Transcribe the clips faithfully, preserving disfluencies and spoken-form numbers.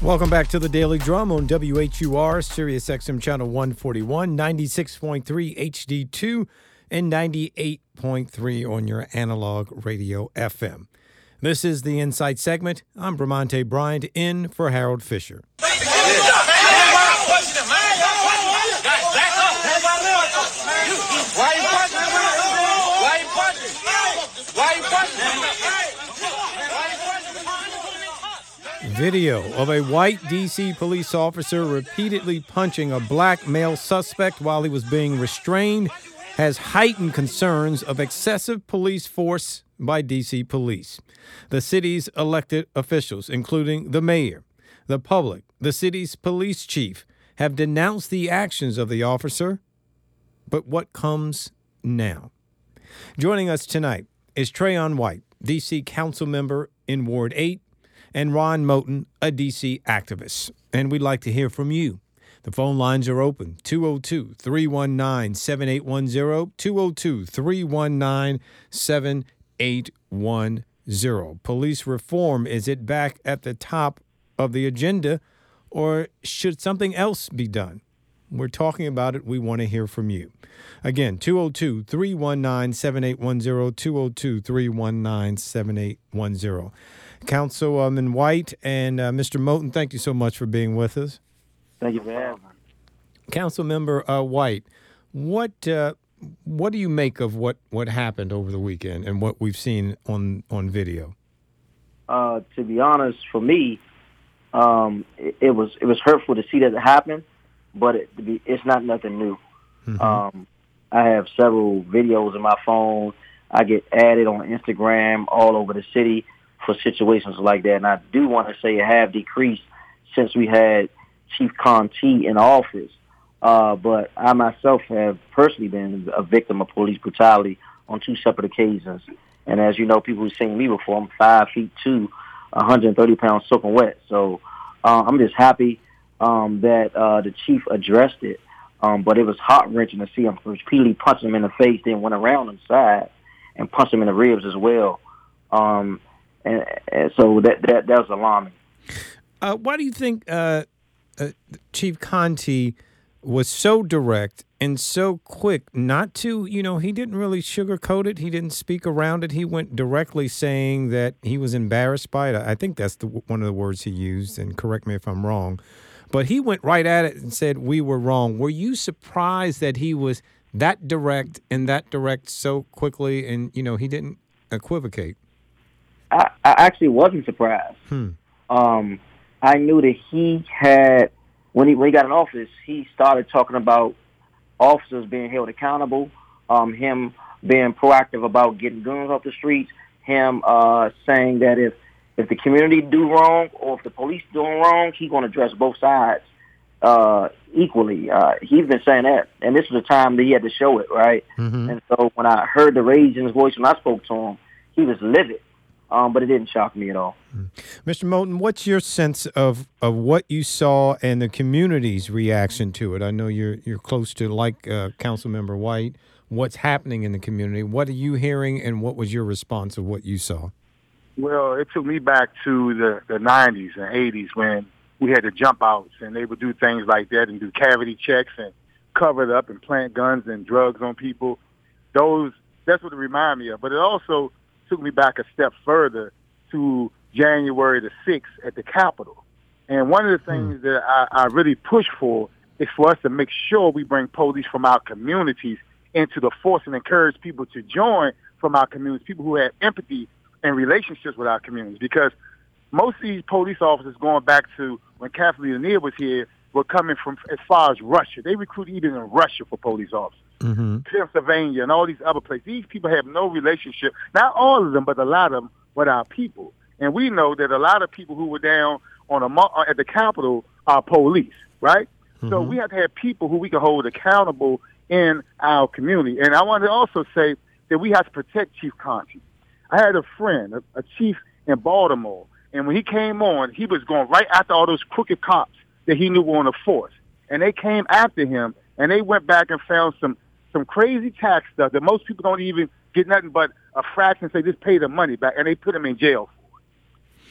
Welcome back to the Daily Drum on W H U R, Sirius X M Channel one forty-one, ninety-six point three H D two, and ninety-eight point three on your analog radio F M. This is the Insight segment. I'm Bramante Bryant in for Harold Fisher. Video of a white D C police officer repeatedly punching a black male suspect while he was being restrained has heightened concerns of excessive police force by D C police. The city's elected officials, including the mayor, the public, the city's police chief, have denounced the actions of the officer. But what comes now? Joining us tonight is Trayon White, D C council member in Ward eight, and Ron Moten, a D C activist. And we'd like to hear from you. The phone lines are open, two oh two, three one nine, seven eight one zero, two oh two, three one nine, seven eight one zero. Police reform, is it back at the top of the agenda, or should something else be done? We're talking about it. We want to hear from you. Again, two oh two, three one nine, seven eight one zero, two oh two, three one nine, seven eight one zero. Councilman White and uh, Mister Moten, thank you so much for being with us. Thank you for having me. Councilmember uh, White, what uh, what do you make of what, what happened over the weekend and what we've seen on, on video? Uh, to be honest, for me, um, it, it was it was hurtful to see that it happen, but it, it's not nothing new. Mm-hmm. Um, I have several videos on my phone. I get added on Instagram all over the city for situations like that. And I do want to say it have decreased since we had Chief Conti in office. Uh, but I myself have personally been a victim of police brutality on two separate occasions. And as you know, people who've seen me before, I'm five feet two, one hundred thirty pounds soaking wet. So uh, I'm just happy um, that uh, the chief addressed it. Um, but it was heart-wrenching to see him repeatedly punch him in the face, then went around inside and punched him in the ribs as well. Um, And, and so that, that that was alarming. Uh, why do you think uh, uh, Chief Conti was so direct and so quick not to, you know, he didn't really sugarcoat it. He didn't speak around it. He went directly saying that he was embarrassed by it. I think that's the, one of the words he used, and correct me if I'm wrong. But he went right at it and said we were wrong. Were you surprised that he was that direct and that direct so quickly and, you know, he didn't equivocate? I, I actually wasn't surprised. Hmm. Um, I knew that he had, when he when he got in office, he started talking about officers being held accountable, um, him being proactive about getting guns off the streets, him uh, saying that if, if the community do wrong or if the police doing wrong, he's going to address both sides uh, equally. Uh, he's been saying that, and this was the time that he had to show it, right? Mm-hmm. And so when I heard the rage in his voice when I spoke to him, he was livid. Um, but it didn't shock me at all. Mister Moten, what's your sense of, of what you saw and the community's reaction to it? I know you're you're close to, like uh, Councilmember White, what's happening in the community. What are you hearing, and what was your response of what you saw? Well, it took me back to the, the nineties and eighties when we had the jump outs, and they would do things like that and do cavity checks and cover it up and plant guns and drugs on people. Those That's what it reminded me of. But it also took me back a step further to January the sixth at the Capitol. And one of the things that I, I really push for is for us to make sure we bring police from our communities into the force and encourage people to join from our communities, people who have empathy and relationships with our communities. Because most of these police officers, going back to when Kathleen Lanier was here, were coming from as far as Russia. They recruited even in Russia for police officers. Mm-hmm. Pennsylvania and all these other places. These people have no relationship, not all of them, but a lot of them, with our people. And we know that a lot of people who were down on a, at the Capitol are police, right? Mm-hmm. So we have to have people who we can hold accountable in our community. And I want to also say that we have to protect Chief Conti. I had a friend, a, a chief in Baltimore, and when he came on, he was going right after all those crooked cops that he knew were on the force. And they came after him, and they went back and found some some crazy tax stuff that most people don't even get nothing but a fraction, say just pay the money back, and they put him in jail for it.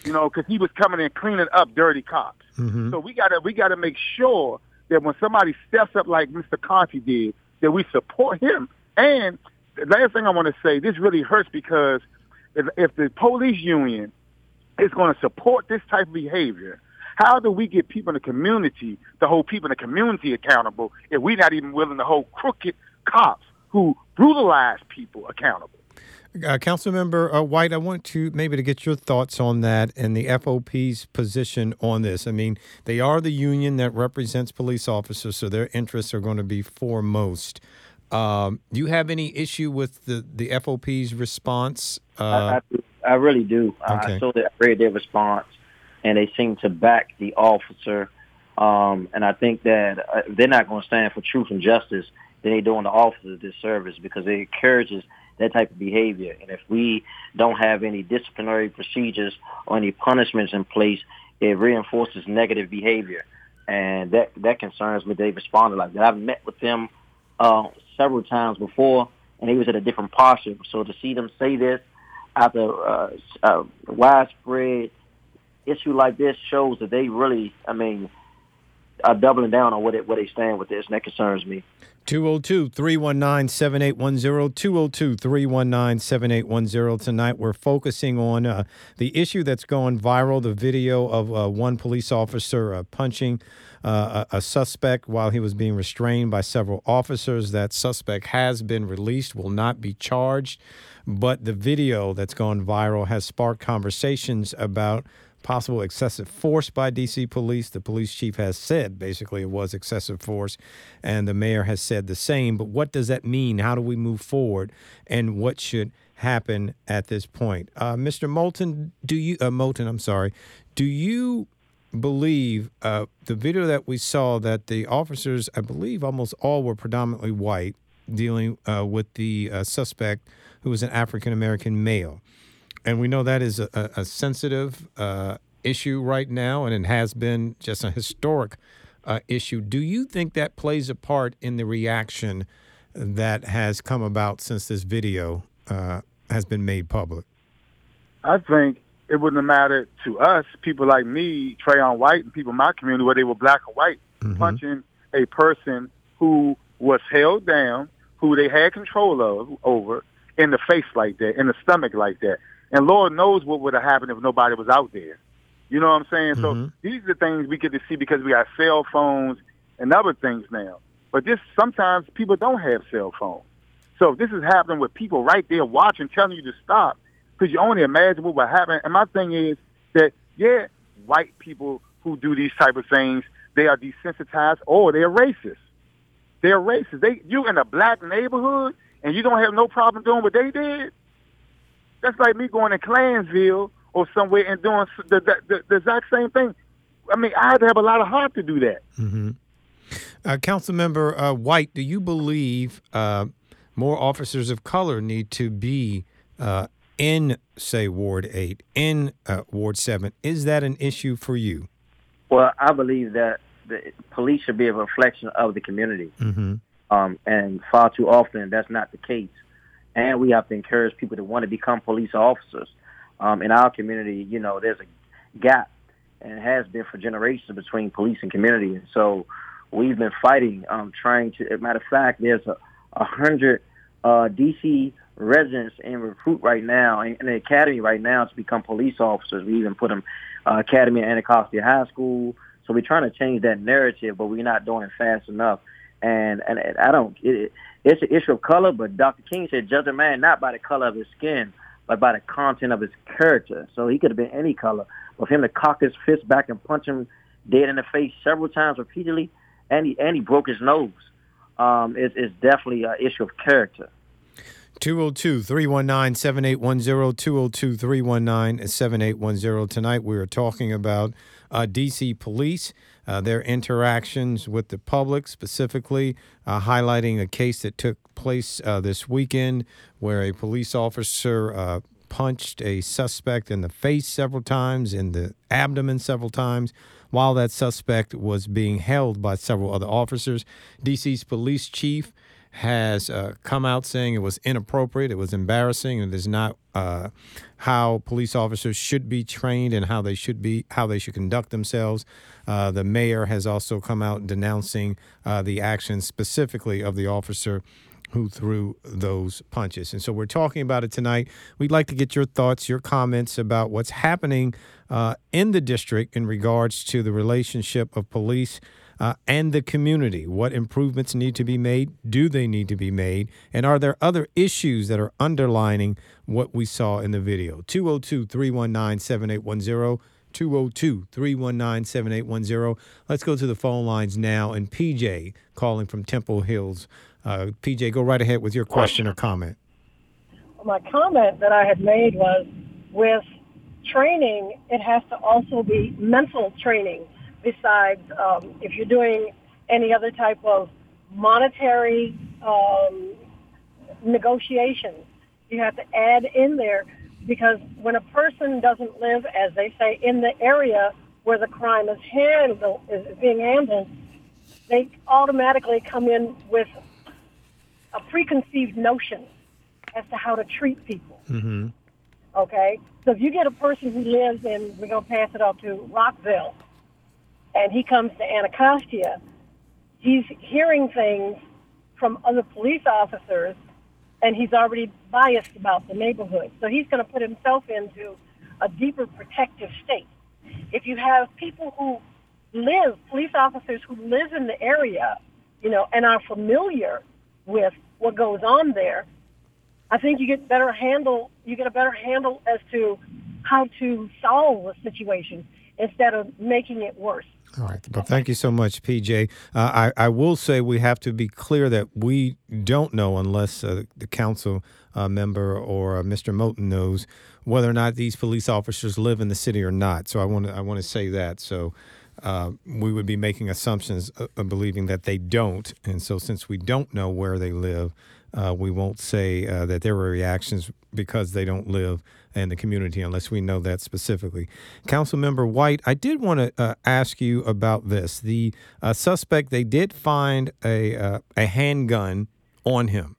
you know, because he was coming in cleaning up dirty cops. Mm-hmm. So we gotta we gotta make sure that when somebody steps up like Mister Conti did, that we support him. And the last thing I want to say, this really hurts because if, if the police union is going to support this type of behavior, how do we get people in the community to hold people in the community accountable if we're not even willing to hold crooked cops who brutalize people accountable? Uh, Councilmember uh, White, I want to maybe to get your thoughts on that and the F O P's position on this. I mean, they are the union that represents police officers, so their interests are going to be foremost. Um, do you have any issue with the, the F O P's response? Uh, I, I, I really do. Okay. I saw that, I read their response, and they seem to back the officer. Um, and I think that uh, they're not going to stand for truth and justice. Then they're doing the officer a disservice because it encourages that type of behavior. And if we don't have any disciplinary procedures or any punishments in place, it reinforces negative behavior. And that, that concerns me. They responded like that. I've met with them uh, several times before, and he was at a different posture. So to see them say this after uh, a widespread issue like this shows that they really, I mean, are doubling down on what it, where they stand with this, and that concerns me. two oh two, three one nine, seven eight one zero, two oh two, three one nine, seven eight one zero. Tonight we're focusing on uh, the issue that's going viral, the video of uh, one police officer uh, punching uh, a, a suspect while he was being restrained by several officers. That suspect has been released, will not be charged, but the video that's gone viral has sparked conversations about possible excessive force by D C police. The police chief has said basically it was excessive force, and the mayor has said the same. But what does that mean? How do we move forward, and what should happen at this point? Uh, Mister Moulton, do you uh, Moulton? I'm sorry. Do you believe uh, the video that we saw that the officers, I believe, almost all were predominantly white, dealing uh, with the uh, suspect who was an African American male? And we know that is a, a sensitive uh, issue right now, and it has been just a historic uh, issue. Do you think that plays a part in the reaction that has come about since this video uh, has been made public? I think it wouldn't have mattered to us, people like me, Trayon White, and people in my community, where they were black or white, mm-hmm. punching a person who was held down, who they had control of over, in the face like that, in the stomach like that. And Lord knows what would have happened if nobody was out there. You know what I'm saying? Mm-hmm. So these are the things we get to see because we got cell phones and other things now. But this sometimes people don't have cell phones. So if this is happening with people right there watching, telling you to stop, because you only imagine what would happen. And my thing is that, yeah, white people who do these type of things, they are desensitized or they're racist. They're racist. They, you in a black neighborhood and you don't have no problem doing what they did? That's like me going to Clansville or somewhere and doing the, the, the, the exact same thing. I mean, I had to have a lot of heart to do that. Mm-hmm. Uh, Councilmember uh, White, do you believe uh, more officers of color need to be uh, in, say, Ward eight, in uh, Ward seven? Is that an issue for you? Well, I believe that the police should be a reflection of the community. Mm-hmm. Um, and far too often, that's not the case. And we have to encourage people to want to become police officers. Um, in our community, you know, there's a gap, and it has been for generations, between police and community. And so we've been fighting, um, trying to, as a matter of fact, there's a, a hundred uh, D C residents in recruit right now, in, in the academy right now, to become police officers. We even put them uh, academy at Anacostia High School. So we're trying to change that narrative, but we're not doing it fast enough. And, and, and I don't, it, it's an issue of color, but Doctor King said, judge a man not by the color of his skin, but by the content of his character. So he could have been any color. But for him to cock his fist back and punch him dead in the face several times repeatedly, and he, and he broke his nose, um, is, is definitely an issue of character. two oh two, three one nine, seven eight one zero, two oh two, three one nine, seven eight one zero. Tonight we are talking about uh, D C police, uh, their interactions with the public, specifically uh, highlighting a case that took place uh, this weekend where a police officer uh, punched a suspect in the face several times, in the abdomen several times, while that suspect was being held by several other officers. D C's police chief has uh, come out saying it was inappropriate, it was embarrassing, and it is not uh, how police officers should be trained and how they should be how they should conduct themselves. Uh, the mayor has also come out denouncing uh, the actions specifically of the officer who threw those punches. And so we're talking about it tonight. We'd like to get your thoughts, your comments about what's happening uh, in the district in regards to the relationship of police uh, and the community. What improvements need to be made? Do they need to be made? And are there other issues that are underlining what we saw in the video? two oh two, three one nine, seven eight one zero. two oh two, three one nine, seven eight one zero. Let's go to the phone lines now. And P J calling from Temple Hills. Uh, P J, go right ahead with your question or comment. Well, my comment that I had made was with training, it has to also be mental training besides um, if you're doing any other type of monetary um, negotiations. You have to add in there because when a person doesn't live, as they say, in the area where the crime is handled, is being handled, they automatically come in with a preconceived notion as to how to treat people. Mm-hmm. Okay? So if you get a person who lives in, we're going to pass it up to Rockville, and he comes to Anacostia, he's hearing things from other police officers, and he's already biased about the neighborhood. So he's going to put himself into a deeper protective state. If you have people who live, police officers who live in the area, you know, and are familiar with what goes on there, I think you get better handle. You get a better handle as to how to solve a situation instead of making it worse. All right. Well, thank you so much, P J. Uh, I, I will say we have to be clear that we don't know unless uh, the council uh, member or uh, Mister Moten knows whether or not these police officers live in the city or not. So I want to I want to say that. So uh, we would be making assumptions of, of believing that they don't. And so since we don't know where they live, uh, we won't say uh, that there were reactions because they don't live in the community unless we know that specifically. Councilmember White, I did want to uh, ask you about this. The uh, suspect, they did find a uh, a handgun on him.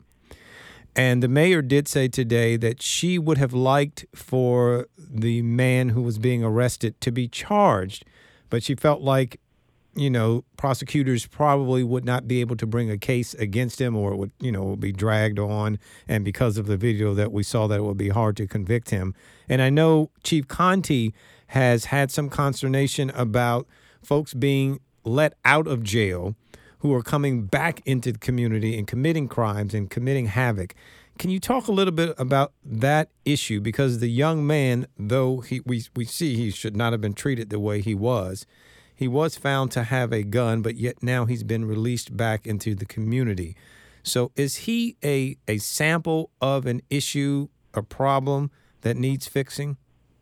And the mayor did say today that she would have liked for the man who was being arrested to be charged, but she felt like, you know, prosecutors probably would not be able to bring a case against him, or it would, you know, would be dragged on. And because of the video that we saw, that it would be hard to convict him. And I know Chief Conti has had some consternation about folks being let out of jail who are coming back into the community and committing crimes and committing havoc. Can you talk a little bit about that issue? Because the young man, though he we, we see he should not have been treated the way he was, he was found to have a gun, but yet now he's been released back into the community. So is he a, a sample of an issue, a problem that needs fixing?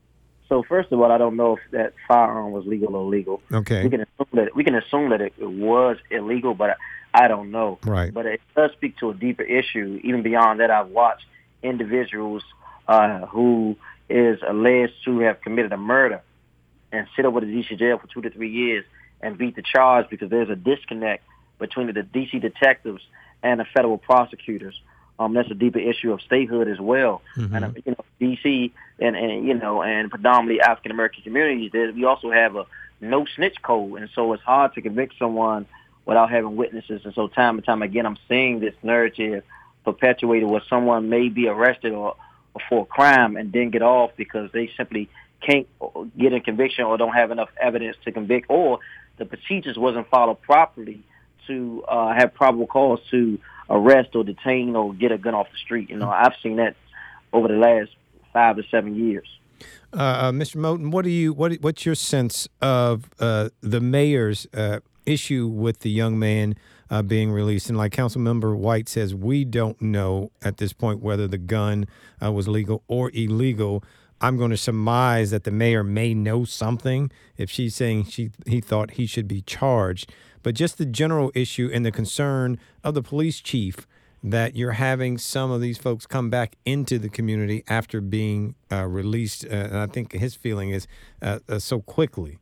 So first of all, I don't know if that firearm was legal or illegal. Okay. We can assume that we can assume that it, it was illegal, but I, I don't know. Right. But it does speak to a deeper issue. Even beyond that, I've watched individuals uh, who is alleged to have committed a murder and sit over the D C jail for two to three years and beat the charge because there's a disconnect between the D C detectives and the federal prosecutors. Um, that's a deeper issue of statehood as well. Mm-hmm. And, uh, you know, D C and, and, you know, and predominantly African-American communities, there, we also have a no snitch code. And so it's hard to convict someone without having witnesses. And so time and time again, I'm seeing this narrative perpetuated where someone may be arrested or, or for a crime and then get off because they simply can't get a conviction or don't have enough evidence to convict, or the procedures wasn't followed properly to uh, have probable cause to arrest or detain or get a gun off the street. You know, I've seen that over the last five to seven years. Uh, uh, Mister Moten, what do you what what's your sense of uh, the mayor's uh, issue with the young man uh, being released? And like Councilmember White says, we don't know at this point whether the gun uh, was legal or illegal. I'm going to surmise that the mayor may know something if she's saying she he thought he should be charged. But just the general issue and the concern of the police chief that you're having some of these folks come back into the community after being uh, released. Uh, and I think his feeling is uh, uh, so quickly.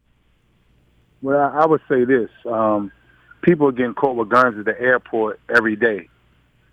Well, I would say this. Um, people are getting caught with guns at the airport every day.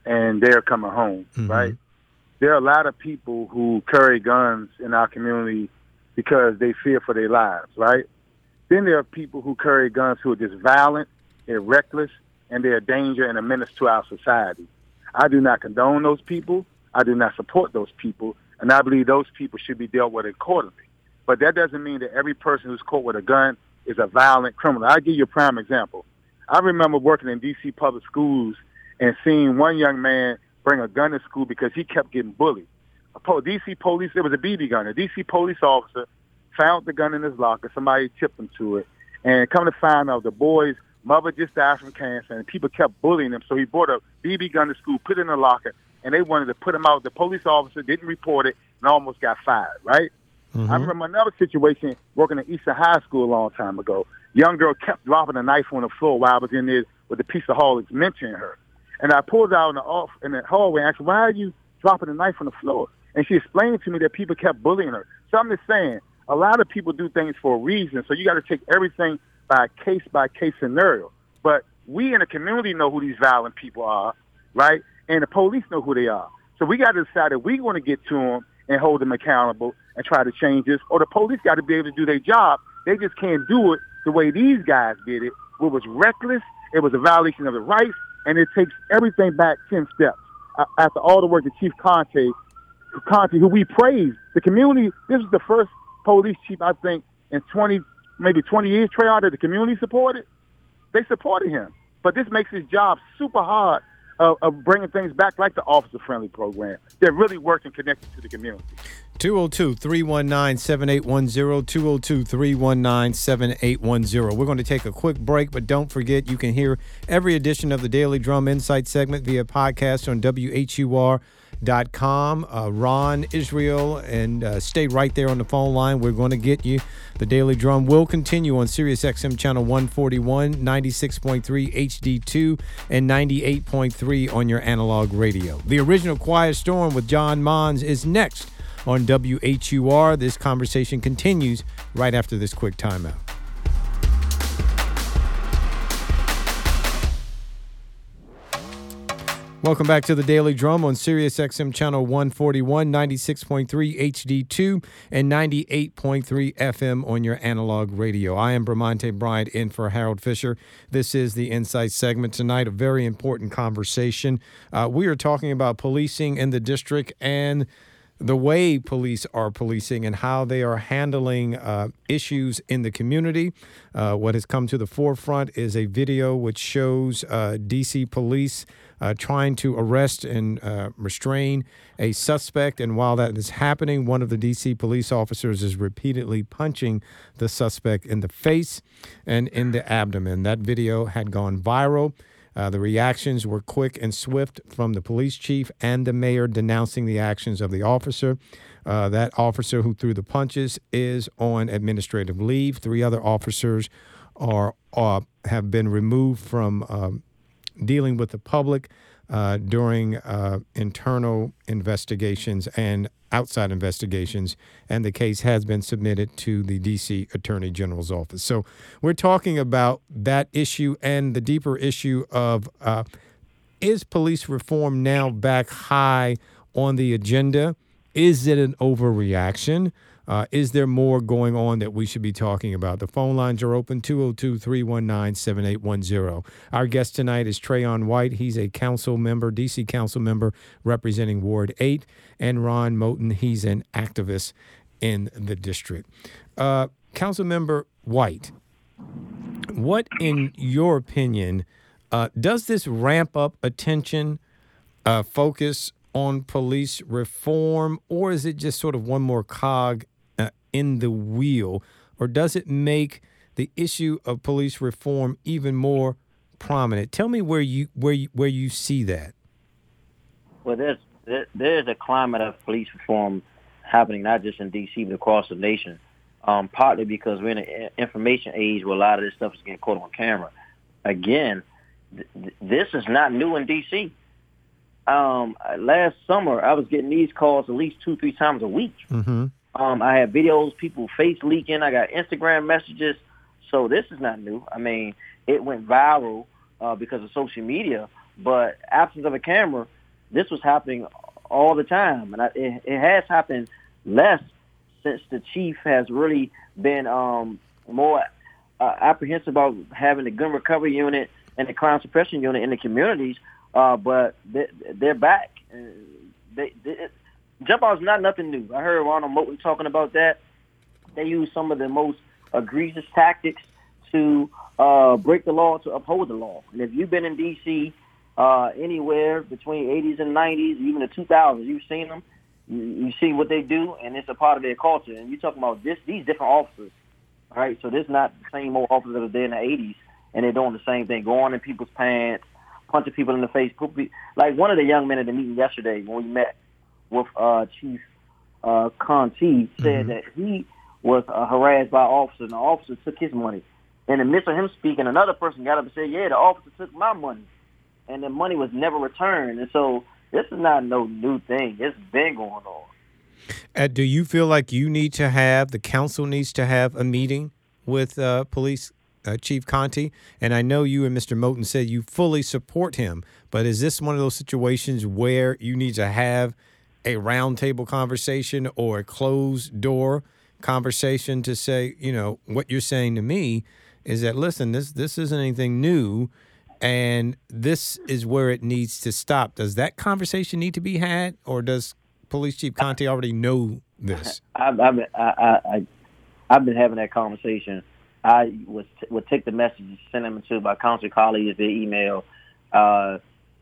and they're coming home, mm-hmm. right? There are a lot of people who carry guns in our community because they fear for their lives, right? Then there are people who carry guns who are just violent, they're reckless, and they're a danger and a menace to our society. I do not condone those people. I do not support those people, and I believe those people should be dealt with accordingly. But that doesn't mean that every person who's caught with a gun is a violent criminal. I'll give you a prime example. I remember working in D C public schools and seeing one young man bring a gun to school because he kept getting bullied. A po- D C police, it was a B B gun. A D C police officer found the gun in his locker. Somebody tipped him to it. And come to find out, the boy's mother just died from cancer, and people kept bullying him. So he brought a B B gun to school, put it in the locker, and they wanted to put him out. The police officer didn't report it and almost got fired, right? Mm-hmm. I remember another situation working at Eastern High School a long time ago. Young girl kept dropping a knife on the floor while I was in there with a piece of Horlicks mentioning her. And I pulled out in the off in the hallway and asked her, why are you dropping a knife on the floor? And she explained to me that people kept bullying her. So I'm just saying, a lot of people do things for a reason, so you got to take everything by a case-by-case scenario. But we in the community know who these violent people are, right? And the police know who they are. So we got to decide if we want to get to them and hold them accountable and try to change this, or the police got to be able to do their job. They just can't do it the way these guys did it. It was reckless. It was a violation of the rights, and it takes everything back ten steps. Uh, after all the work that Chief Conte, Conte, who we praise, the community, this was the first police chief, I think, in twenty, maybe twenty years, Trey, that the community supported. They supported him. But this makes his job super hard of, of bringing things back like the officer-friendly program. They're really working connected to the community. two oh two, three one nine, seven eight one zero, two oh two, three one nine, seven eight one zero. We're going to take a quick break, but don't forget you can hear every edition of the Daily Drum Insight segment via podcast on W H U R dot com. Uh, Ron, Israel, and uh, stay right there on the phone line. We're going to get you. The Daily Drum will continue on Sirius X M channel one forty-one, ninety-six point three H D two, and ninety-eight point three on your analog radio. The original Quiet Storm with John Mons is next on W H U R. This conversation continues right after this quick timeout. Welcome back to the Daily Drum on Sirius X M channel one forty-one, ninety-six point three H D two, and ninety-eight point three F M on your analog radio. I am Bramante Bryant in for Harold Fisher. This is the Insight segment tonight, a very important conversation. Uh, we are talking about policing in the district and the way police are policing and how they are handling uh, issues in the community. Uh, what has come to the forefront is a video which shows uh, D C police uh, trying to arrest and uh, restrain a suspect. And while that is happening, one of the D C police officers is repeatedly punching the suspect in the face and in the abdomen. That video had gone viral. Uh, the reactions were quick and swift from the police chief and the mayor denouncing the actions of the officer. Uh, that officer who threw the punches is on administrative leave. Three other officers are uh, have been removed from um, dealing with the public uh, during uh, internal investigations and outside investigations, and the case has been submitted to the D C Attorney General's office. So we're talking about that issue and the deeper issue of uh, is police reform now back high on the agenda? Is it an overreaction? Uh, is there more going on that we should be talking about? The phone lines are open, two oh two, three one nine, seven eight one zero. Our guest tonight is Trayon White. He's a council member, D C council member representing Ward eight. And Ron Moten, he's an activist in the district. Uh, Council Member White, what, in your opinion, uh, does this ramp up attention, uh, focus on police reform, or is it just sort of one more cog uh, in the wheel, or does it make the issue of police reform even more prominent? Tell me where you where you, where you see that. Well, there's there, there's a climate of police reform happening not just in D C but across the nation. Um, partly because we're in an information age where a lot of this stuff is getting caught on camera. Again, th- this is not new in D C. Um, last summer, I was getting these calls at least two, three times a week. Mm-hmm. Um, I had videos, people face leaking. I got Instagram messages. So this is not new. I mean, it went viral uh, because of social media. But absence of a camera, this was happening all the time, and I, it, it has happened less since the chief has really been um, more uh, apprehensive about having the gun recovery unit and the crime suppression unit in the communities. Uh, but they, they're back. They, they, jump out is not nothing new. I heard Ronald Moulton talking about that. They use some of the most egregious tactics to uh, break the law, to uphold the law. And if you've been in D C uh, anywhere between eighties and nineties, even the two thousands, you've seen them. You, you see what they do, and it's a part of their culture. And you're talking about this, these different officers, all right? So this is not the same old officers that were there in the eighties, and they're doing the same thing, going in people's pants, punching people in the face. Like one of the young men at the meeting yesterday when we met with uh, Chief uh, Conti said mm-hmm. that he was uh, harassed by officers, and the officer took his money. In the midst of him speaking, another person got up and said, yeah, the officer took my money, and the money was never returned. And so this is not no new thing. It's been going on. Uh, do you feel like you need to have, the council needs to have a meeting with uh, police uh, Chief Conti? And I know you and Mister Moulton said you fully support him, but is this one of those situations where you need to have a roundtable conversation or a closed door conversation to say, you know, what you're saying to me is that, listen, this this isn't anything new, and this is where it needs to stop. Does that conversation need to be had, or does Police Chief Conti already know this? I've, I've, been, I, I, I've been having that conversation. I was, would take the message, send them to my council colleagues via email. Uh,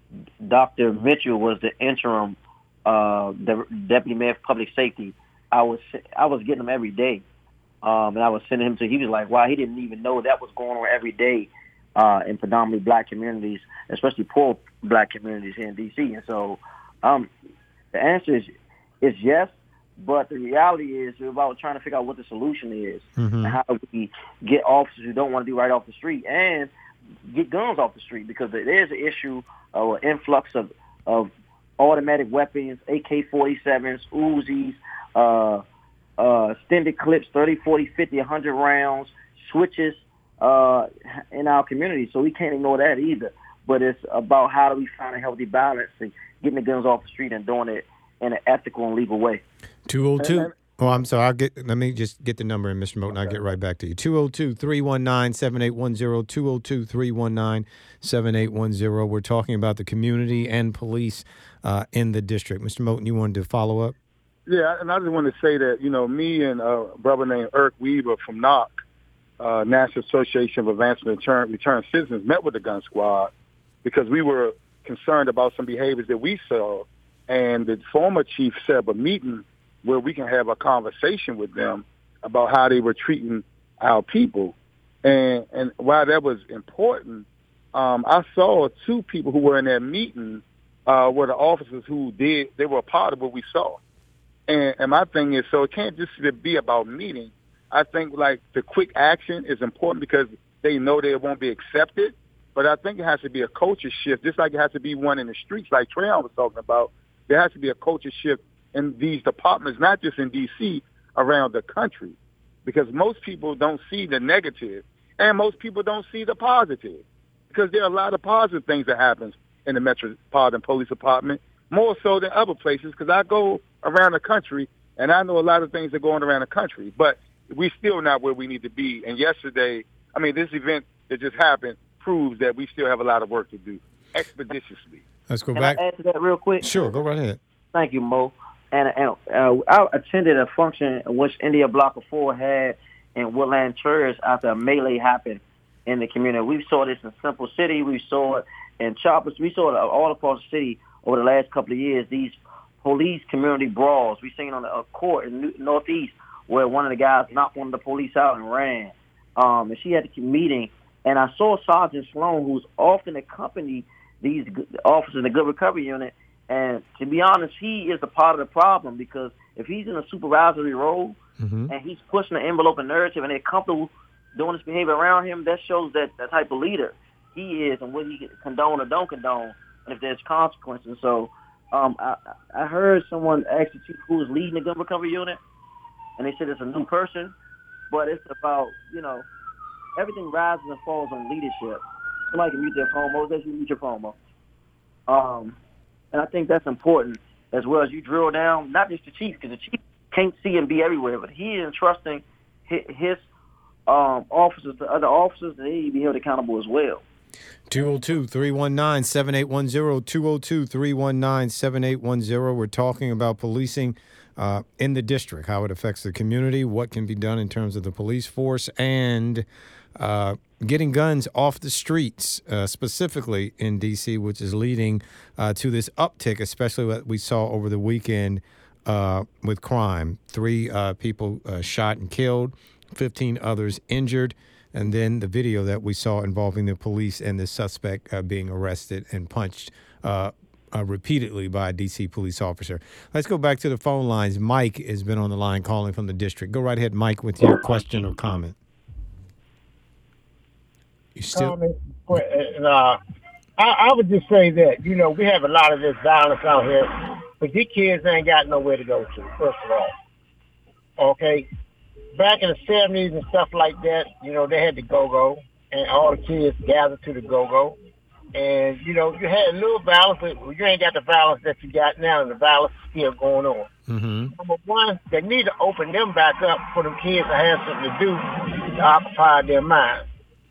Doctor Mitchell was the interim uh, the deputy mayor of public safety. I was I was getting them every day. Um, and I was sending him to, he was like, wow, he didn't even know that was going on every day uh, in predominantly black communities, especially poor black communities here in D C. And so um, the answer is, is yes, but the reality is we're about trying to figure out what the solution is mm-hmm. and how we get officers who don't want to do right off the street and get guns off the street, because there's an issue of an influx of, of automatic weapons, A K forty-sevens, Uzis, uh, uh, extended clips, thirty, forty, fifty, one hundred rounds, switches uh, in our community. So we can't ignore that either. But it's about how do we find a healthy balance and getting the guns off the street and doing it in an ethical and legal way. two oh two Oh, I'm sorry. I'll get. Let me just get the number in, Mister Moulton. I'll get right back to you. two oh two, three one nine, seven eight one zero, two oh two, three one nine, seven eight one zero. We're talking about the community and police uh, in the district. Mister Moulton, you wanted to follow up? Yeah, and I just want to say that, you know, me and a brother named Eric Weaver from N O C, uh, National Association of Advancement Return, Return Citizens, met with the gun squad because we were concerned about some behaviors that we saw. And the former chief set up a meeting where we can have a conversation with them about how they were treating our people. And and while that was important, um, I saw two people who were in that meeting uh, were the officers who did, they were a part of what we saw. And, and my thing is, so it can't just be about meeting. I think, like, the quick action is important because they know they won't be accepted. But I think it has to be a culture shift, just like it has to be one in the streets, like Trayon was talking about. There has to be a culture shift in these departments, not just in D C, around the country, because most people don't see the negative, and most people don't see the positive, because there are a lot of positive things that happen in the Metropolitan Police Department, more so than other places, because I go around the country, and I know a lot of things that are going around the country, but we're still not where we need to be. And yesterday, I mean, this event that just happened proves that we still have a lot of work to do expeditiously. Let's go Can back. I add to that real quick? Sure, go right ahead. Thank you, Mo. And, and uh, I attended a function in which India Block of Four had in Woodland Church after a melee happened in the community. We saw this in Central City. We saw it in Choppers. We saw it all across the city over the last couple of years, these police community brawls. We seen on a court in Northeast where one of the guys knocked one of the police out and ran. Um, and she had a meeting, and I saw Sergeant Sloan, who's often accompanied these officers in the Good Recovery Unit. And to be honest, he is a part of the problem, because if he's in a supervisory role mm-hmm. and he's pushing the envelope and narrative and they're comfortable doing this behavior around him, that shows that the type of leader he is and what he can condone or don't condone, and if there's consequences. So um, I, I heard someone ask the chief who was leading the Gun Recovery Unit, and they said it's a new person, but it's about, you know, everything rises and falls on leadership. Somebody can mute their phone. Mo, let's mute your phone, Mo. Um, And I think that's important as well as you drill down, not just the chief, because the chief can't see and be everywhere, but he is entrusting his, his um, officers to other officers, and they need to be held accountable as well. two oh two, three one nine, seven eight one zero, two oh two, three one nine, seven eight one zero. We're talking about policing uh, in the district, how it affects the community, what can be done in terms of the police force, and uh, getting guns off the streets, uh, specifically in D C, which is leading uh, to this uptick, especially what we saw over the weekend uh, with crime. Three uh, people uh, shot and killed, fifteen others injured. And then the video that we saw involving the police and the suspect uh, being arrested and punched uh, uh, repeatedly by a D C police officer. Let's go back to the phone lines. Mike has been on the line calling from the district. Go right ahead, Mike, with your question or comment. You still? Comment, and, uh, I, I would just say that, you know, we have a lot of this violence out here, but these kids ain't got nowhere to go to, first of all. Okay? Back in the seventies and stuff like that, you know, they had the go-go, and all the kids gathered to the go-go. And, you know, you had a little violence, but you ain't got the violence that you got now, and the violence is still going on. Mm-hmm. Number one, they need to open them back up for them kids to have something to do to occupy their minds.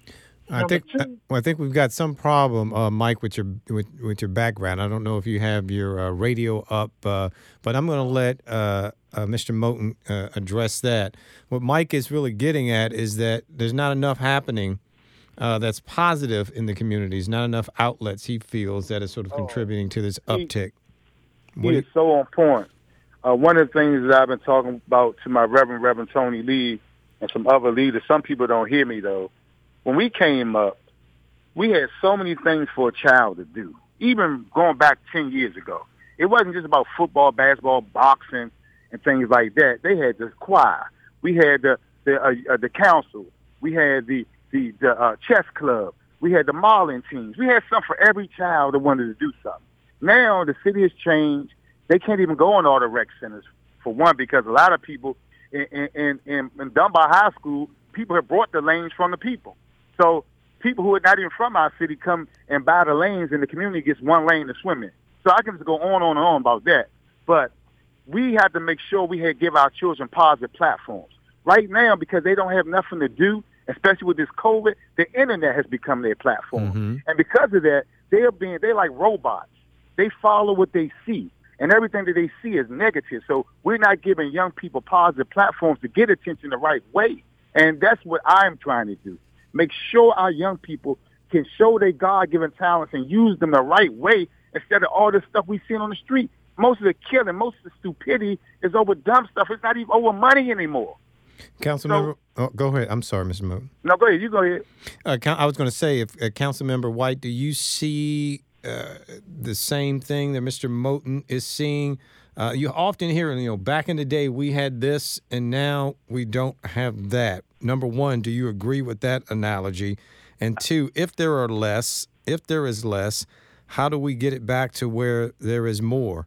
I think two, well, I think we've got some problem, uh, Mike, with your with, with your background. I don't know if you have your uh, radio up, uh, but I'm going to let uh, uh, Mister Moten uh, address that. What Mike is really getting at is that there's not enough happening uh, that's positive in the communities, not enough outlets, he feels, that is sort of oh, contributing to this uptick. He, he is so on point. Uh, one of the things that I've been talking about to my Reverend, Reverend Tony Lee and some other leaders, some people don't hear me, though. When we came up, we had so many things for a child to do, even going back ten years ago. It wasn't just about football, basketball, boxing, and things like that. They had the choir. We had the the, uh, uh, the council. We had the, the, the uh, chess club. We had the modeling teams. We had something for every child that wanted to do something. Now the city has changed. They can't even go in all the rec centers, for one, because a lot of people in, in, in, in Dunbar High School, people have brought the lanes from the people. So people who are not even from our city come and buy the lanes, and the community gets one lane to swim in. So I can just go on and on and on about that. But we have to make sure we have, give our children positive platforms. Right now, because they don't have nothing to do, especially with this COVID, the internet has become their platform. Mm-hmm. And because of that, they're being, they're like robots. They follow what they see, and everything that they see is negative. So we're not giving young people positive platforms to get attention the right way. And that's what I'm trying to do. Make sure our young people can show their God-given talents and use them the right way instead of all this stuff we see on the street. Most of the killing, most of the stupidity is over dumb stuff. It's not even over money anymore. Councilmember, so, oh, go ahead. I'm sorry, Mister Moten. No, go ahead. You go ahead. Uh, I was going to say, if uh, Councilmember White, do you see uh, the same thing that Mister Moten is seeing? Uh, you often hear, you know, back in the day we had this and now we don't have that. Number one, do you agree with that analogy? And two, if there are less, if there is less, how do we get it back to where there is more?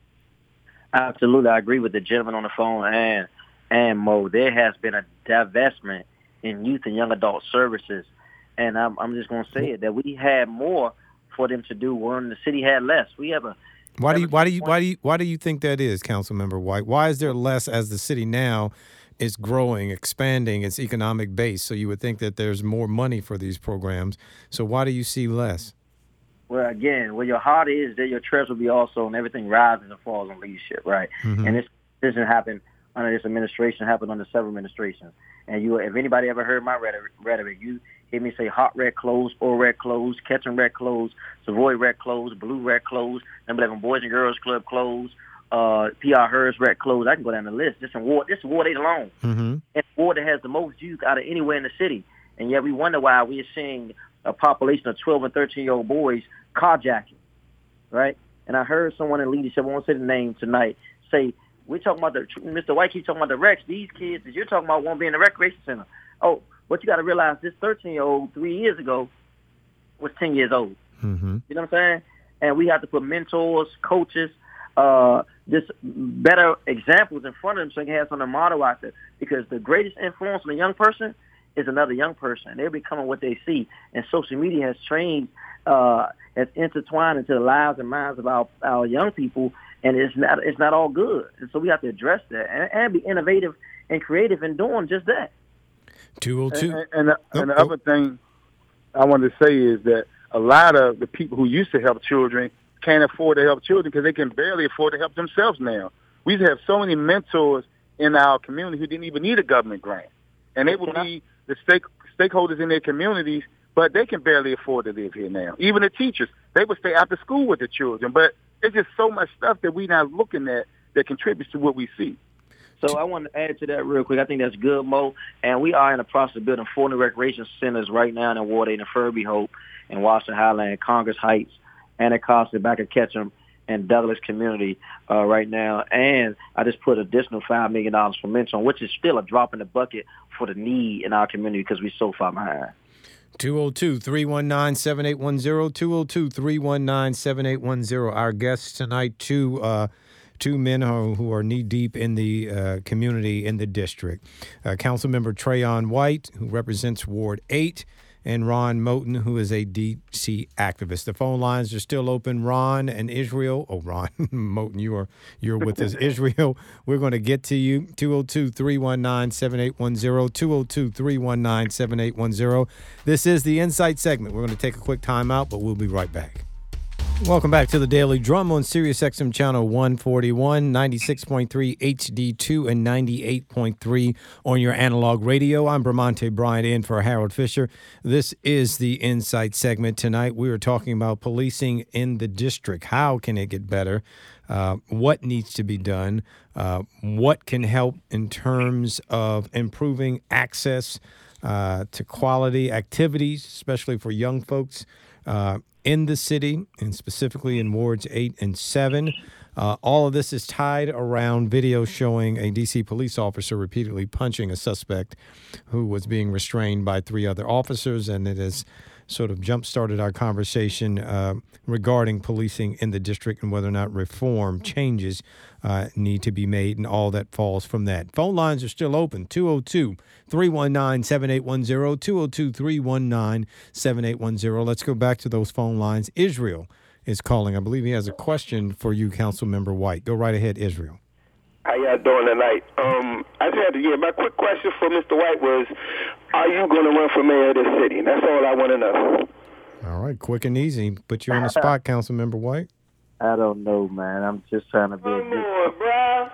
Absolutely. I agree with the gentleman on the phone and, and Mo. There has been a divestment in youth and young adult services. And I'm, I'm just going to say it, that we had more for them to do when the city had less. We have a Why do you why do you why do you why do you think that is, Councilmember White? Why is there less as the city now is growing, expanding its economic base? So you would think that there's more money for these programs. So why do you see less? Well, again, where your heart is, there your treasure will be also, and everything rises and falls on leadership, right? Mm-hmm. And this doesn't happen under this administration, happened under several administrations. And you, if anybody ever heard my rhetoric, rhetoric you hear me say hot red clothes, old red clothes, Ketchum red clothes, Savoy red clothes, blue red clothes, number eleven Boys and Girls Club clothes, uh, P R Hers red clothes. I can go down the list. This is Ward, this is Ward eight alone. Mm-hmm. And Ward that has the most youth out of anywhere in the city. And yet we wonder why we are seeing a population of twelve and thirteen-year-old boys carjacking, right? And I heard someone in leadership, I won't say the name tonight, say, we're talking about the, Mister White keeps talking about the recs. These kids that you're talking about won't be in the recreation center. Oh, but you got to realize this thirteen-year-old three years ago was ten years old. Mm-hmm. You know what I'm saying? And we have to put mentors, coaches, uh, just better examples in front of them so they can have something to model out there. Because the greatest influence on a young person is another young person. They're becoming what they see. And social media has trained, uh, has intertwined into the lives and minds of our, our young people, and it's not it's not all good. And so we have to address that and, and be innovative and creative in doing just that. two oh two. And, and, the, and the other thing I want to say is that a lot of the people who used to help children can't afford to help children because they can barely afford to help themselves now. We have so many mentors in our community who didn't even need a government grant. And they will be the stake, stakeholders in their communities, but they can barely afford to live here now. Even the teachers, they would stay after school with the children. But there's just so much stuff that we're not looking at that contributes to what we see. So I want to add to that real quick. I think that's good, Mo. And we are in the process of building four new recreation centers right now in Ward eight and Furby Hope in Washington Highland, Congress Heights, Anacostia, back at Ketchum, and Douglas community uh, right now. And I just put additional five million dollars for Mentor, which is still a drop in the bucket for the need in our community because we're so far behind. two oh two, three one nine, seven eight one zero, two oh two, three one nine, seven eight one zero. Our guests tonight, two uh, two men who, who are knee-deep in the uh, community in the district. Uh, Councilmember Trayon White, who represents Ward eight, and Ron Moten, who is a D C activist. The phone lines are still open. Ron and Israel. Oh, Ron Moten, you are you're with us. Israel, we're going to get to you. two oh two, three one nine, seven eight one zero, two oh two, three one nine, seven eight one zero. This is the Insight segment. We're going to take a quick time out, but we'll be right back. Welcome back to the Daily Drum on Sirius X M Channel one forty-one, ninety-six point three H D two, and ninety-eight point three on your analog radio. I'm Bramante Bryant in for Harold Fisher. This is the Insight segment. Tonight we are talking about policing in the district. How can it get better? Uh, what needs to be done? Uh, what can help in terms of improving access uh, to quality activities, especially for young folks? Uh, in the city, and specifically in wards eight and seven. Uh, all of this is tied around video showing a D C police officer repeatedly punching a suspect who was being restrained by three other officers, and it has sort of jump-started our conversation uh, regarding policing in the district and whether or not reform changes uh, need to be made, and all that falls from that. Phone lines are still open, two oh two, three one nine, seven eight one zero, two oh two, three one nine, seven eight one zero. Let's go back to those phone lines. Israel is calling. I believe he has a question for you, Councilmember White. Go right ahead, Israel. How y'all doing tonight? Um, I just had to get my quick question for Mister White was, are you going to run for mayor of this city? That's all I want to know. All right, quick and easy. Put you on the spot, Councilmember White. I don't know, man. I'm just trying to be a Come good... on, bro.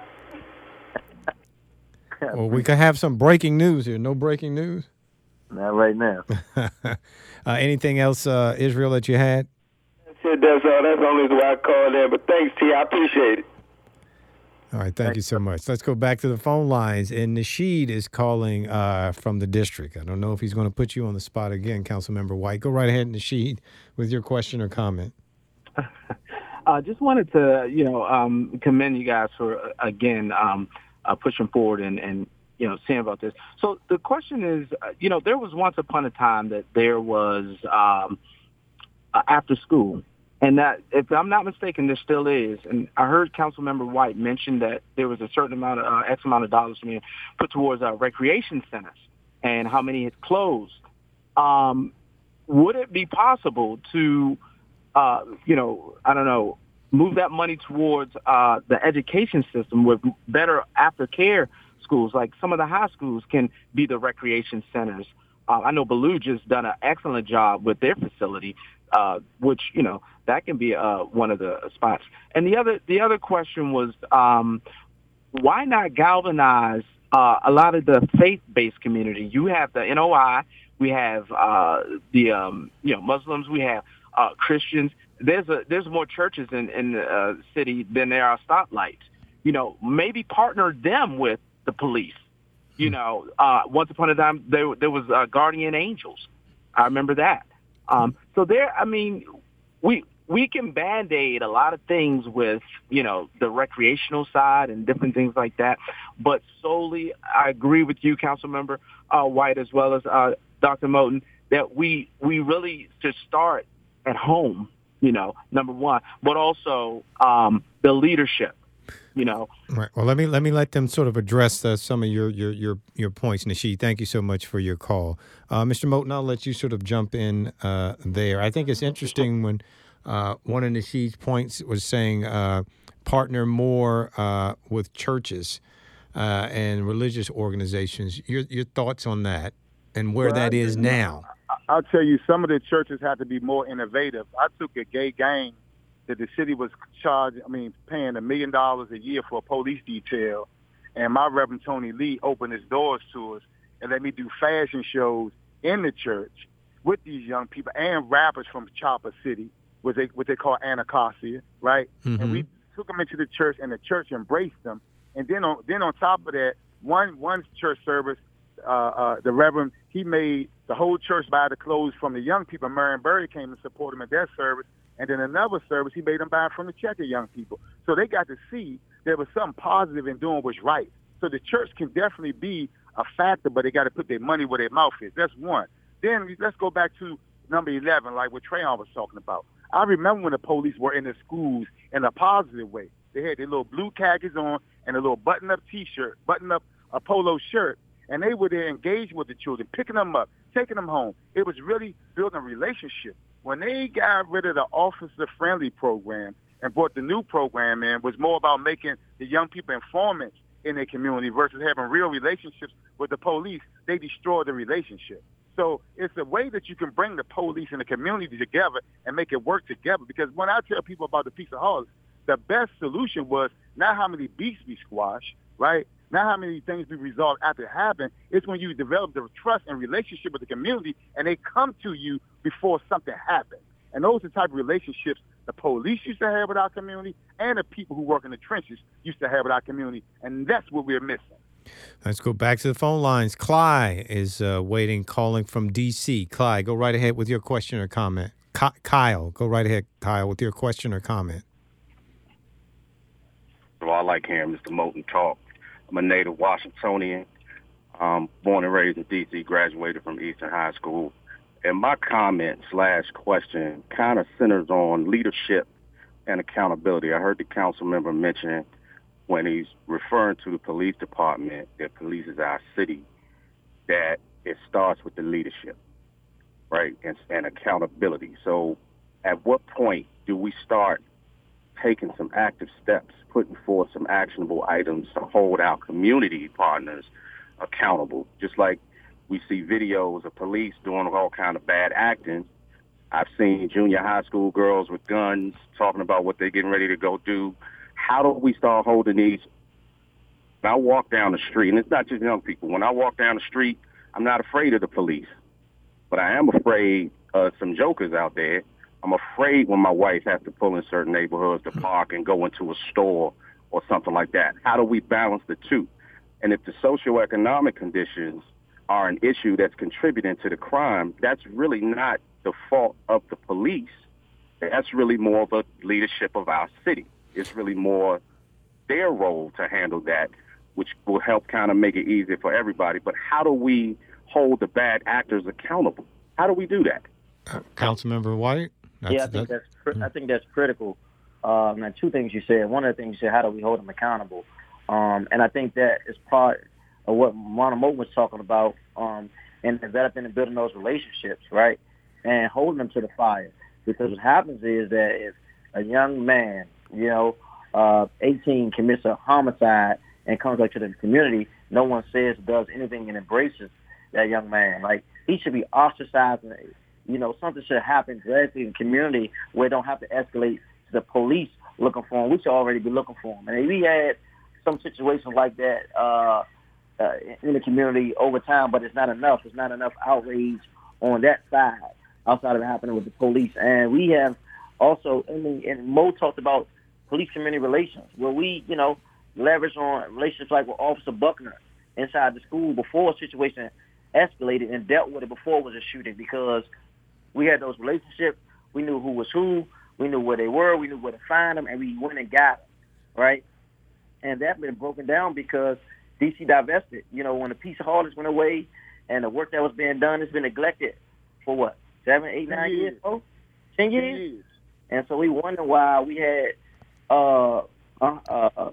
Well, we could have some breaking news here. No breaking news? Not right now. uh, anything else, uh, Israel, that you had? That's it. That's all. That's the only reason why I called in. But thanks, T. I appreciate it. All right, thank you so much. Let's go back to the phone lines. And Nasheed is calling uh, from the district. I don't know if he's going to put you on the spot again, Councilmember White. Go right ahead, Nasheed, with your question or comment. I uh, just wanted to, you know, um, commend you guys for, uh, again, um, uh, pushing forward and, and, you know, seeing about this. So the question is, uh, you know, there was once upon a time that there was um, uh, after school. And that, if I'm not mistaken, there still is. And I heard Councilmember White mention that there was a certain amount of, uh, X amount of dollars being put towards uh, recreation centers and how many had closed. Um, would it be possible to, uh, you know, I don't know, move that money towards uh, the education system with better aftercare schools? Like some of the high schools can be the recreation centers. Uh, I know Ballou just done an excellent job with their facility, uh, which, you know, that can be uh, one of the spots. And the other the other question was, um, why not galvanize uh, a lot of the faith-based community? You have the N O I, we have uh, the um, you know Muslims, we have uh, Christians. There's a there's more churches in in the uh, city than there are stoplights. You know, maybe partner them with the police. You know, uh, once upon a time there there was uh, guardian angels. I remember that. Um, so there, I mean, we we can band-aid a lot of things with, you know, the recreational side and different things like that. But solely, I agree with you, Councilmember uh, White, as well as uh, Doctor Moten, that we we really should start at home. You know, number one, but also um, the leadership. you know. Right. Well, let me let me let them sort of address uh, some of your your your your points, Nasheed. Thank you so much for your call, uh, Mister Moten. I'll let you sort of jump in uh, there. I think it's interesting when uh, one of Nasheed's points was saying uh, partner more uh, with churches uh, and religious organizations. Your your thoughts on that and where Well, that I- is now? I'll tell you, some of the churches have to be more innovative. I took a gay gang that the city was charging, I mean, paying a million dollars a year for a police detail, and my Reverend Tony Lee opened his doors to us and let me do fashion shows in the church with these young people and rappers from Chopper City, what they what they call Anacostia, right? Mm-hmm. And we took them into the church, and the church embraced them. And then on then on top of that, one one church service, uh, uh, the Reverend, he made the whole church buy the clothes from the young people. Marion Berry came and supported him at that service. And then another service, he made them buy from the checker young people. So they got to see there was something positive in doing what's right. So the church can definitely be a factor, but they got to put their money where their mouth is. That's one. Then let's go back to number eleven, like what Trayon was talking about. I remember when the police were in the schools in a positive way. They had their little blue khakis on and a little button-up T-shirt, button-up a polo shirt, and they were there engaged with the children, picking them up, taking them home. It was really building a relationship. When they got rid of the officer-friendly program and brought the new program in, was more about making the young people informants in their community versus having real relationships with the police. They destroyed the relationship. So it's a way that you can bring the police and the community together and make it work together. Because when I tell people about the Peace of Harlem, the best solution was not how many beefs we squash, right? Not how many things we resolve after it happened. It's when you develop the trust and relationship with the community and they come to you before something happens. And those are the type of relationships the police used to have with our community and the people who work in the trenches used to have with our community. And that's what we're missing. Let's go back to the phone lines. Clyde is uh, waiting, calling from D C. Clyde, go right ahead with your question or comment. Ky- Kyle, go right ahead, Kyle, with your question or comment. Well, I like hearing Mister Moten talk. I'm a native Washingtonian, um, born and raised in D C, graduated from Eastern High School. And my comment slash question kind of centers on leadership and accountability. I heard the council member mention when he's referring to the police department that polices our city, that it starts with the leadership, right, and, and accountability. So at what point do we start taking some active steps, putting forth some actionable items to hold our community partners accountable? Just like we see videos of police doing all kind of bad acting. I've seen junior high school girls with guns talking about what they're getting ready to go do. How do we start holding these? When I walk down the street, and it's not just young people. When I walk down the street, I'm not afraid of the police, but I am afraid of some jokers out there. I'm afraid when my wife has to pull in certain neighborhoods to park and go into a store or something like that. How do we balance the two? And if the socioeconomic conditions are an issue that's contributing to the crime, that's really not the fault of the police. That's really more of a leadership of our city. It's really more their role to handle that, which will help kind of make it easier for everybody. But how do we hold the bad actors accountable? How do we do that? Uh, Councilmember White? That's, yeah, I think that's, that's I think that's critical. Um, and two things you said. One of the things you said, how do we hold them accountable? Um, and I think that is part of what Ronald Moten was talking about um, in developing and building those relationships, right? And holding them to the fire. Because what happens is that if a young man, you know, uh, eighteen commits a homicide and comes back to the community, no one says, does anything and embraces that young man. Like, he should be ostracized. And, you know, something should happen directly in the community where it don't have to escalate to the police looking for him. We should already be looking for him. And if we had some situations like that uh, uh, in the community over time, but it's not enough. It's not enough outrage on that side outside of it happening with the police. And we have also, I mean, and Mo talked about police-community relations, where we, you know, leverage on relationships like with Officer Buckner inside the school before a situation escalated and dealt with it before it was a shooting, because we had those relationships. We knew who was who. We knew where they were. We knew where to find them, and we went and got them, right? And that's been broken down because D C divested. You know, when the Peace of Harlem went away and the work that was being done has been neglected for what, seven, eight, nine years, oh, ten years? And so we wonder why we had uh, Uh, uh,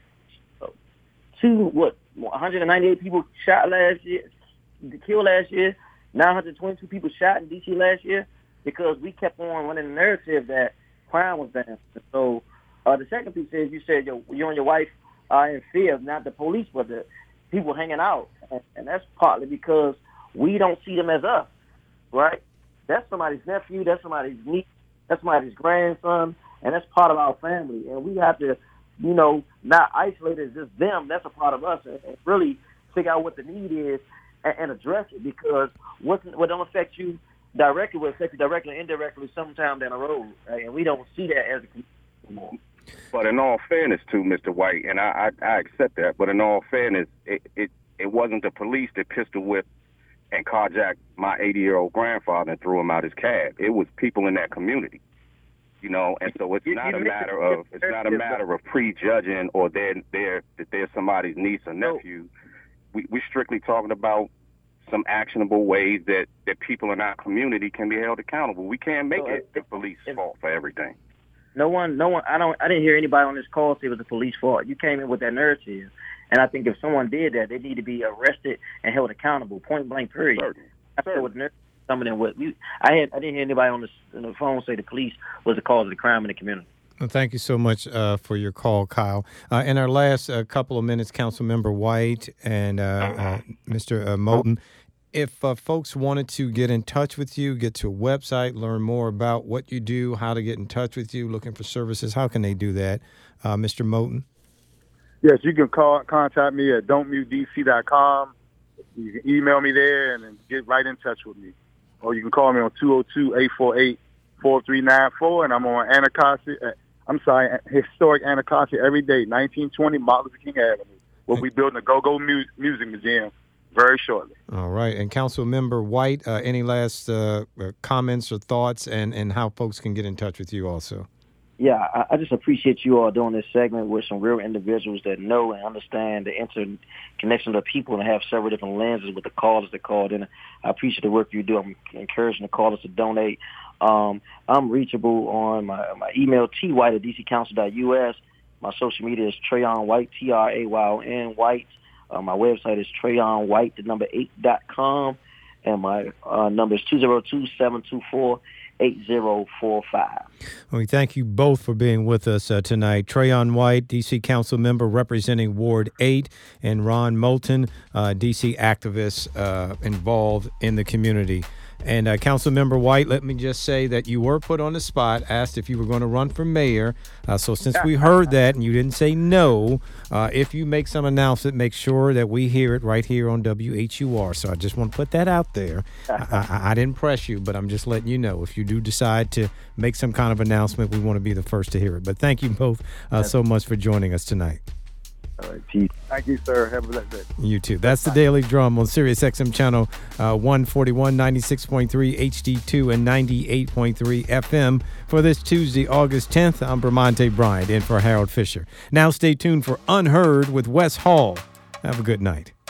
two what? one hundred ninety-eight people shot last year, killed last year. nine hundred twenty-two people shot in D C last year because we kept on running the narrative that crime was down. So uh, the second piece is you said your, you and your wife are in fear of not the police, but the people hanging out. And, and that's partly because we don't see them as us, right? That's somebody's nephew, that's somebody's niece, that's somebody's grandson, and that's part of our family. And we have to, you know, not isolate it as just them. That's a part of us, and, and really figure out what the need is and, and address it, because what's, what don't affect you directly will affect you directly or indirectly sometime down the road, right? And we don't see that as a community anymore. But in all fairness, too, Mister White, and I, I, I accept that, but in all fairness, it, it, it wasn't the police that pistol whipped and carjacked my eighty-year-old grandfather and threw him out his cab. It was people in that community, you know. And so it's not a matter of it's not a matter of prejudging or they're, they're, that they're somebody's niece or nephew. We we strictly talking about some actionable ways that, that people in our community can be held accountable. We can't make it the police fault for everything. No one, no one. I don't. I didn't hear anybody on this call say it was the police fault. You came in with that narrative, and I think if someone did that, they need to be arrested and held accountable, point blank, period. Certainly. That's what the some of them what you. I had. I didn't hear anybody on the, on the phone say the police was the cause of the crime in the community. Well, thank you so much uh, for your call, Kyle. Uh, in our last uh, couple of minutes, Councilmember White and uh, uh, Mister Uh, Moten, if uh, folks wanted to get in touch with you, get to a website, learn more about what you do, how to get in touch with you, looking for services, how can they do that, uh, Mister Moten? Yes, you can call contact me at don't mute d c dot com. You can email me there and then get right in touch with me. Or you can call me on two oh two, eight four eight, four three nine four, and I'm on Anacostia. I'm sorry, historic Anacostia every day, nineteen twenty Martin Luther King Avenue. We'll be building a Go-Go mu- Music Museum very shortly. All right. And Councilmember White, uh, any last uh, comments or thoughts and, and how folks can get in touch with you also? Yeah, I, I just appreciate you all doing this segment with some real individuals that know and understand the interconnection of people and have several different lenses with the callers that called in. I appreciate the work you do. I'm encouraging the callers to donate. Um, I'm reachable on my, my email, t white at d c council dot u s. My social media is Trayon White, T R A Y O N White. Uh, my website is Trayon White, the number eight dot com, and my uh, number is two oh two, seven two four, eight oh four five. Well, we thank you both for being with us uh, tonight. Trayon White, D C Council member representing Ward eight, and Ron Moten, uh, D C activist uh, involved in the community. And uh, Councilmember White, let me just say that you were put on the spot, asked if you were going to run for mayor. Uh, so since we heard that and you didn't say no, uh, if you make some announcement, make sure that we hear it right here on W H U R. So I just want to put that out there. I, I, I didn't press you, but I'm just letting you know. If you do decide to make some kind of announcement, we want to be the first to hear it. But thank you both uh, so much for joining us tonight. All right, Pete. Thank you, sir. Have a blessed day. You too. That's the Daily Drum on Sirius X M channel uh, one forty-one, ninety-six point three H D two and ninety-eight point three F M for this Tuesday, August tenth. I'm Bramante Bryant in for Harold Fisher. Now stay tuned for Unheard with Wes Hall. Have a good night.